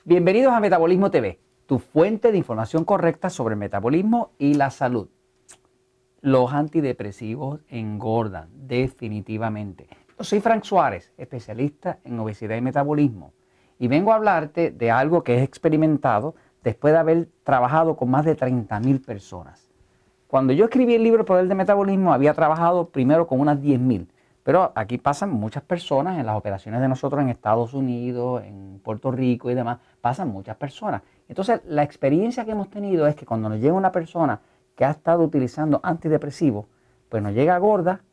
Bienvenidos a Metabolismo TV, tu fuente de información correcta sobre el metabolismo y la salud. Los antidepresivos engordan, definitivamente. Yo soy Frank Suárez, especialista en obesidad y metabolismo, y vengo a hablarte de algo que he experimentado después de haber trabajado con más de 30,000 personas. Cuando yo escribí el libro El Poder del Metabolismo, había trabajado primero con unas 10,000. Pero aquí pasan muchas personas en las operaciones de nosotros en Estados Unidos, en Puerto Rico y demás, pasan muchas personas. Entonces, la experiencia que hemos tenido es que cuando nos llega una persona que ha estado utilizando antidepresivos, pues nos llega gorda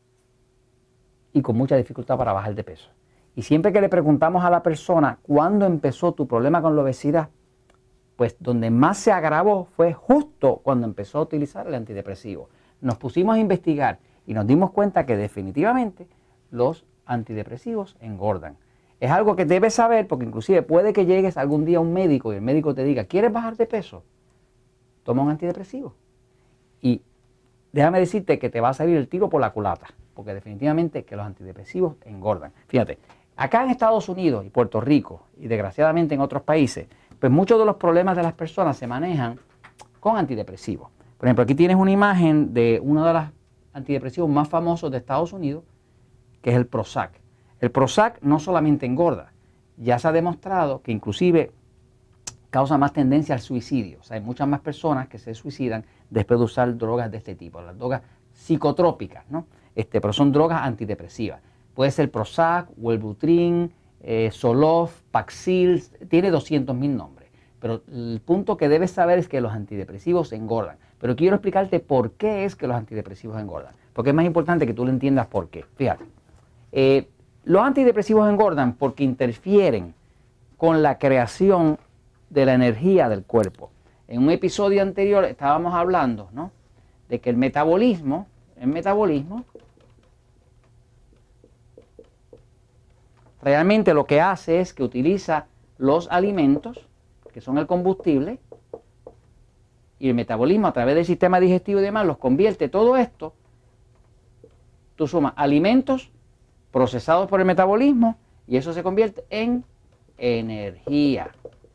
y con mucha dificultad para bajar de peso. Y siempre que le preguntamos a la persona cuándo empezó tu problema con la obesidad, pues donde más se agravó fue justo cuando empezó a utilizar el antidepresivo. Nos pusimos a investigar y nos dimos cuenta que definitivamente los antidepresivos engordan. Es algo que debes saber porque inclusive puede que llegues algún día a un médico y el médico te diga, ¿quieres bajar de peso? Toma un antidepresivo. Y déjame decirte que te va a salir el tiro por la culata, porque definitivamente que los antidepresivos engordan. Fíjate, acá en Estados Unidos y Puerto Rico y desgraciadamente en otros países, pues muchos de los problemas de las personas se manejan con antidepresivos. Por ejemplo, aquí tienes una imagen de uno de los antidepresivos más famosos de Estados Unidos, que es el Prozac. El Prozac no solamente engorda, ya se ha demostrado que inclusive causa más tendencia al suicidio. O sea, hay muchas más personas que se suicidan después de usar drogas de este tipo, las drogas psicotrópicas, ¿no? Pero son drogas antidepresivas. Puede ser Prozac, Wellbutrin, Zoloft, Paxil, tiene 200,000 nombres. Pero el punto que debes saber es que los antidepresivos engordan. Pero quiero explicarte por qué es que los antidepresivos engordan. Porque es más importante que tú lo entiendas por qué. Fíjate, los antidepresivos engordan porque interfieren con la creación de la energía del cuerpo. En un episodio anterior estábamos hablando, ¿no?, de que el metabolismo realmente lo que hace es que utiliza los alimentos, que son el combustible, y el metabolismo a través del sistema digestivo y demás los convierte. Todo esto, tú sumas alimentos procesados por el metabolismo y eso se convierte en energía.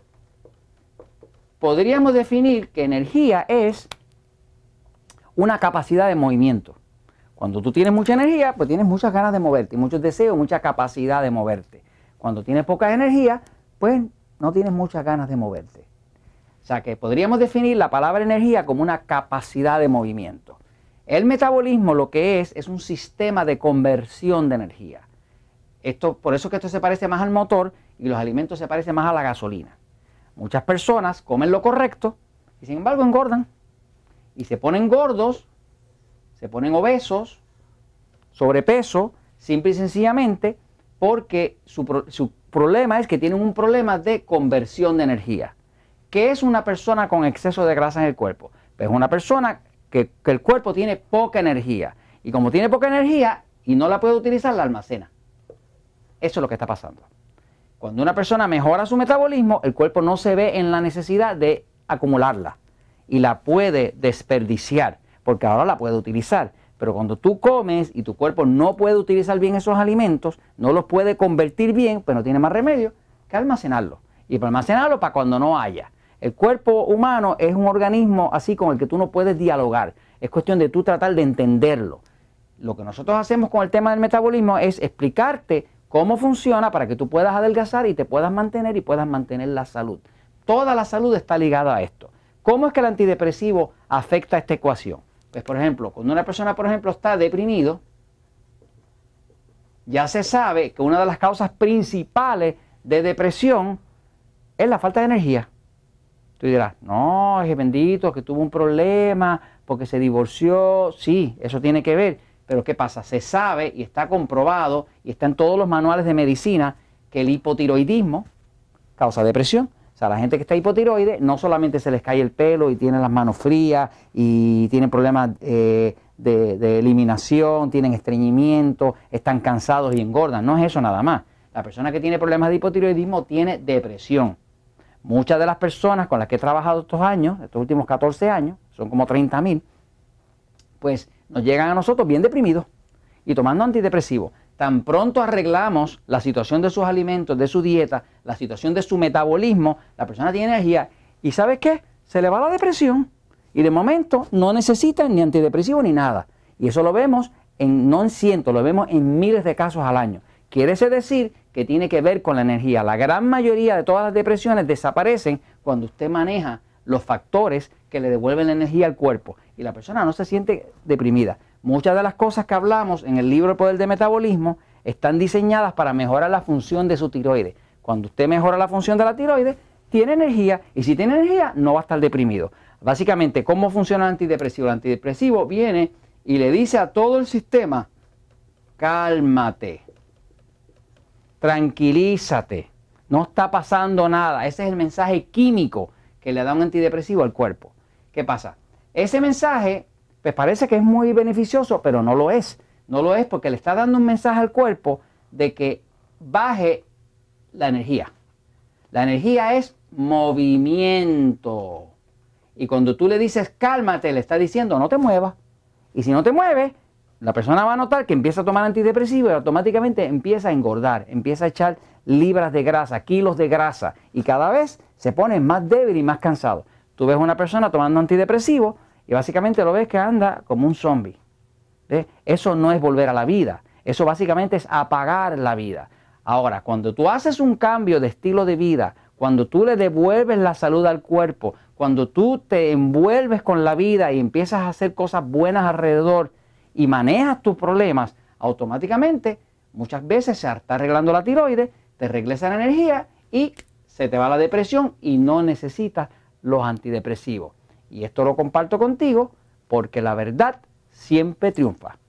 Podríamos definir que energía es una capacidad de movimiento. Cuando tú tienes mucha energía, pues tienes muchas ganas de moverte, muchos deseos, mucha capacidad de moverte. Cuando tienes poca energía, pues no tienes muchas ganas de moverte. O sea que podríamos definir la palabra energía como una capacidad de movimiento. El metabolismo lo que es un sistema de conversión de energía. Por eso que esto se parece más al motor y los alimentos se parecen más a la gasolina. Muchas personas comen lo correcto y sin embargo engordan. Y se ponen gordos, se ponen obesos, sobrepeso, simple y sencillamente porque su problema es que tienen un problema de conversión de energía. ¿Qué es una persona con exceso de grasa en el cuerpo? Pues una persona que el cuerpo tiene poca energía. Y como tiene poca energía y no la puede utilizar, la almacena. Eso es lo que está pasando. Cuando una persona mejora su metabolismo, el cuerpo no se ve en la necesidad de acumularla. Y la puede desperdiciar, porque ahora la puede utilizar. Pero cuando tú comes y tu cuerpo no puede utilizar bien esos alimentos, no los puede convertir bien, pues no tiene más remedio que almacenarlos. Y para almacenarlo para cuando no haya. El cuerpo humano es un organismo así con el que tú no puedes dialogar. Es cuestión de tú tratar de entenderlo. Lo que nosotros hacemos con el tema del metabolismo es explicarte cómo funciona para que tú puedas adelgazar y te puedas mantener y puedas mantener la salud. Toda la salud está ligada a esto. ¿Cómo es que el antidepresivo afecta esta ecuación? Pues por ejemplo, cuando una persona está deprimido, ya se sabe que una de las causas principales de depresión es la falta de energía. Tú dirás, no, es bendito, que tuvo un problema porque se divorció. Sí, eso tiene que ver. Pero ¿qué pasa? Se sabe y está comprobado y está en todos los manuales de medicina que el hipotiroidismo causa depresión. O sea, la gente que está hipotiroide no solamente se les cae el pelo y tienen las manos frías y tienen problemas de eliminación, tienen estreñimiento, están cansados y engordan. No es eso nada más. La persona que tiene problemas de hipotiroidismo tiene depresión. Muchas de las personas con las que he trabajado estos años, estos últimos 14 años, son como 30,000, pues nos llegan a nosotros bien deprimidos y tomando antidepresivos. Tan pronto arreglamos la situación de sus alimentos, de su dieta, la situación de su metabolismo, la persona tiene energía. ¿Y sabes qué? Se le va la depresión. Y de momento no necesitan ni antidepresivo ni nada. Y eso lo vemos no en cientos, lo vemos en miles de casos al año. Quiere decir que tiene que ver con la energía. La gran mayoría de todas las depresiones desaparecen cuando usted maneja los factores que le devuelven la energía al cuerpo. Y la persona no se siente deprimida. Muchas de las cosas que hablamos en el libro El Poder del Metabolismo están diseñadas para mejorar la función de su tiroides. Cuando usted mejora la función de la tiroides, tiene energía, y si tiene energía no va a estar deprimido. Básicamente, ¿cómo funciona el antidepresivo? El antidepresivo viene y le dice a todo el sistema: cálmate, tranquilízate, no está pasando nada. Ese es el mensaje químico que le da un antidepresivo al cuerpo. ¿Qué pasa? Ese mensaje pues parece que es muy beneficioso, pero no lo es. No lo es porque le está dando un mensaje al cuerpo de que baje la energía. La energía es movimiento. Y cuando tú le dices cálmate, le está diciendo no te muevas. Y si no te mueves, la persona va a notar que empieza a tomar antidepresivo y automáticamente empieza a engordar, empieza a echar libras de grasa, kilos de grasa, y cada vez se pone más débil y más cansado. Tú ves a una persona tomando antidepresivo y básicamente lo ves que anda como un zombie. ¿Ves? Eso no es volver a la vida, eso básicamente es apagar la vida. Ahora, cuando tú haces un cambio de estilo de vida, cuando tú le devuelves la salud al cuerpo, cuando tú te envuelves con la vida y empiezas a hacer cosas buenas alrededor y manejas tus problemas, automáticamente muchas veces se está arreglando la tiroides, te regresa la energía y se te va la depresión y no necesitas los antidepresivos. Y esto lo comparto contigo porque la verdad siempre triunfa.